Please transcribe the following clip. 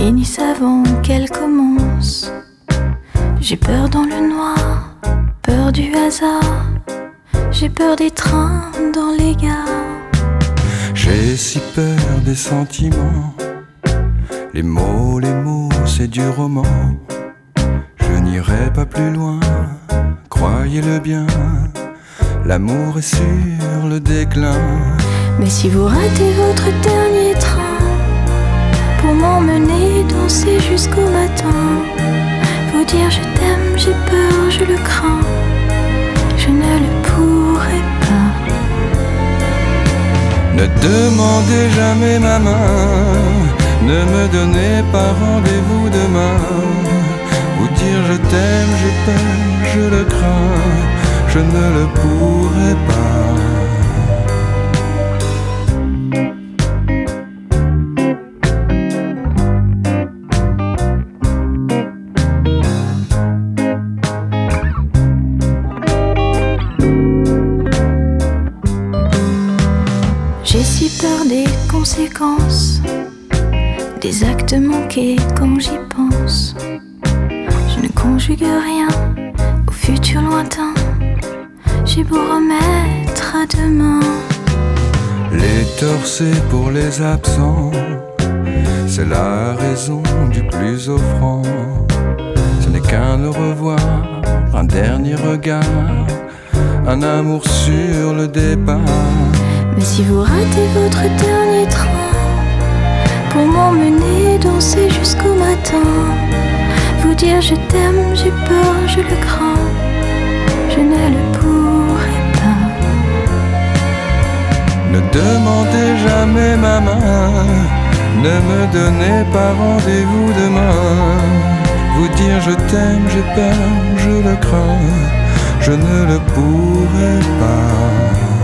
finisse avant qu'elle commence. J'ai peur dans le noir, peur du hasard. J'ai peur des trains dans les gares. J'ai si peur des sentiments. Les mots, c'est du roman. Je n'irai pas plus loin, croyez-le bien. L'amour est sur le déclin. Mais si vous ratez votre dernier train pour m'emmener danser jusqu'au matin, vous dire je t'aime, j'ai peur, je le crains, je ne le pourrai pas. Ne demandez jamais ma main, ne me donnez pas rendez-vous demain. Vous dire je t'aime, j'ai peur, je le crains, je ne le pourrai pas. J'ai si peur des conséquences, des actes manqués quand j'y pense. Je ne conjugue rien au futur lointain. J'ai beau remettre à demain. Les torts c'est pour les absents, c'est la raison du plus offrant. Ce n'est qu'un au revoir, un dernier regard, un amour sur le départ. Mais si vous ratez votre dernier train pour m'emmener danser jusqu'au matin, vous dire je t'aime, j'ai peur, je le crains, je ne le pourrai pas. Ne demandez jamais ma main, ne me donnez pas rendez-vous demain. Vous dire je t'aime, j'ai peur, je le crains, je ne le pourrai pas.